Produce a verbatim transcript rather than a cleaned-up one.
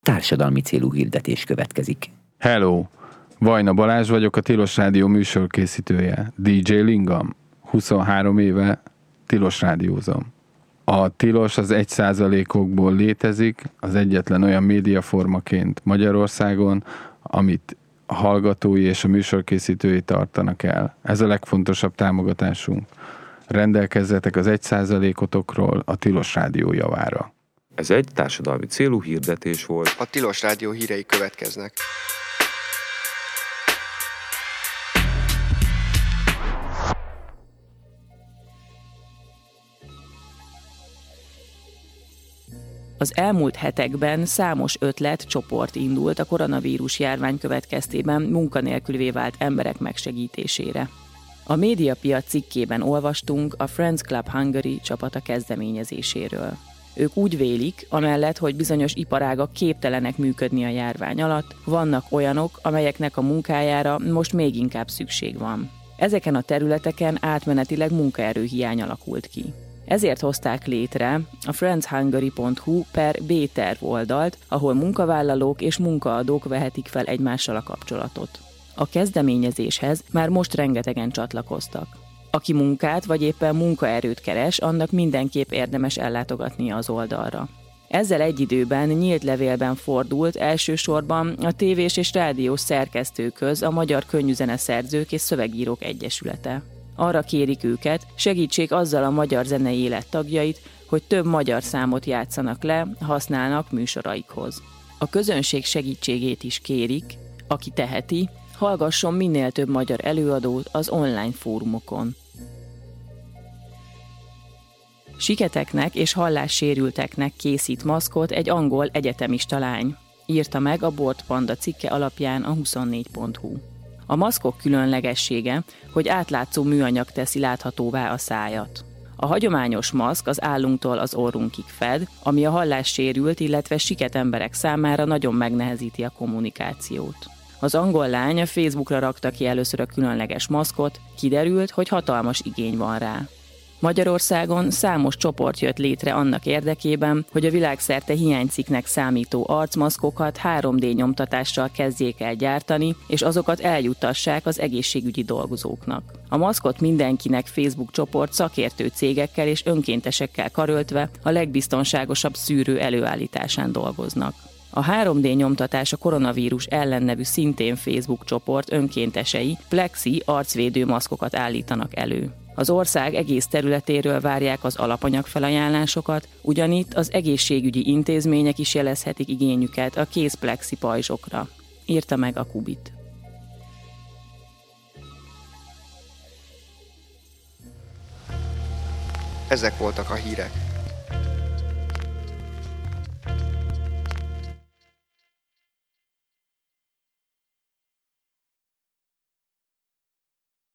társadalmi célú hirdetés következik. Hello! Vajna Balázs vagyok, a Tilos Rádió műsorkészítője. dé dzsé Lingam. huszonhárom éve Tilos rádiózom. A Tilos az egy százalékokból létezik, az egyetlen olyan médiaformaként Magyarországon, amit a hallgatói és a műsorkészítői tartanak el. Ez a legfontosabb támogatásunk. Rendelkezzetek az egy százalékotokról a Tilos Rádió javára. Ez egy társadalmi célú hirdetés volt. A Tilos Rádió hírei következnek. Az elmúlt hetekben számos ötlet, csoport indult a koronavírus járvány következtében munkanélkülivé vált emberek megsegítésére. A Médiapiac cikkében olvastunk a Friends Club Hungary csapata kezdeményezéséről. Ők úgy vélik, amellett, hogy bizonyos iparágak képtelenek működni a járvány alatt, vannak olyanok, amelyeknek a munkájára most még inkább szükség van. Ezeken a területeken átmenetileg munkaerőhiány alakult ki. Ezért hozták létre a friendshungary pont hu per B-terv oldalt, ahol munkavállalók és munkaadók vehetik fel egymással a kapcsolatot. A kezdeményezéshez már most rengetegen csatlakoztak. Aki munkát vagy éppen munkaerőt keres, annak mindenképp érdemes ellátogatnia az oldalra. Ezzel egy időben nyílt levélben fordult elsősorban a tévés és rádiós szerkesztőköz a Magyar Könnyűzeneszerzők és Szövegírók Egyesülete. Arra kérik őket, segítsék azzal a magyar zenei élet tagjait, hogy több magyar számot játszanak le, használnak műsoraikhoz. A közönség segítségét is kérik, aki teheti, hallgasson minél több magyar előadót az online fórumokon. Siketeknek és hallássérülteknek készít maszkot egy angol egyetemista lány, írta meg a Bort Panda cikke alapján a huszonnégy pont hu. A maszkok különlegessége, hogy átlátszó műanyag teszi láthatóvá a szájat. A hagyományos maszk az állunktól az orrunkig fed, ami a hallássérült, illetve siket emberek számára nagyon megnehezíti a kommunikációt. Az angol lány a Facebookra rakta ki először a különleges maszkot, kiderült, hogy hatalmas igény van rá. Magyarországon számos csoport jött létre annak érdekében, hogy a világszerte hiánycikknek számító arcmaszkokat három dé nyomtatással kezdjék el gyártani, és azokat eljuttassák az egészségügyi dolgozóknak. A maszkot mindenkinek Facebook csoport szakértő cégekkel és önkéntesekkel karöltve a legbiztonságosabb szűrő előállításán dolgoznak. A három dé nyomtatás a koronavírus ellen nevű szintén Facebook csoport önkéntesei plexi arcvédő maszkokat állítanak elő. Az ország egész területéről várják az alapanyagfelajánlásokat, ugyanitt az egészségügyi intézmények is jelezhetik igényüket a kézplexi pajzsokra, írta meg a Kubit. Ezek voltak a hírek.